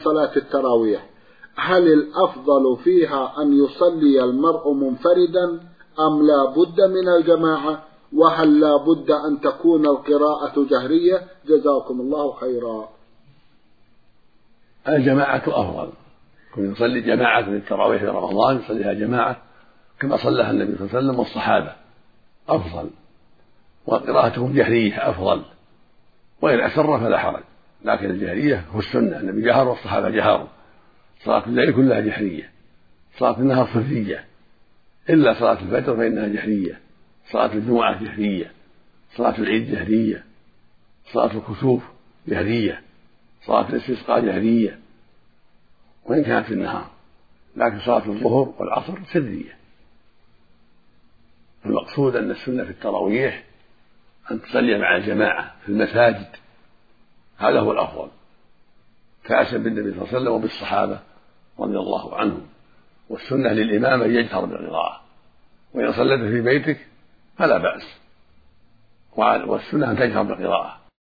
صلاة التراويح، هل الأفضل فيها أن يصلي المرء منفردا أم لا بد من الجماعة؟ وهل لا بد أن تكون القراءة جهرية؟ جزاكم الله خيرا. الجماعة أفضل، كن يصلي جماعة من التراويح في رمضان يصليها جماعة كما صلىها النبي صلى الله عليه وسلم والصحابة أفضل، وقراءتهم جهرية أفضل، وإن أسر فلا حرج، لكن الجهرية هو السنة، النبي جهر والصحابة جهروا. صلاة الليل كلها جهرية، صلاة النهار سرية، إلا صلاة الفجر فإنها جهرية، صلاة الجمعة جهرية، صلاة العيد جهرية، صلاة الكسوف جهرية، صلاة الاستسقاء جهرية وإن كانت في النهار، لكن صلاة الظهر والعصر سرية. المقصود أن السنة في التراويح أن تصلي مع الجماعة في المساجد، هذا هو الأفضل، كأسا بالنبي صلى الله عليه وسلم وبالصحابة رضي الله عنهم. والسنة للإمام أن يجهر بالقراءة، وإن صليت في بيتك فلا بأس، والسنة أن تجهر بالقراءة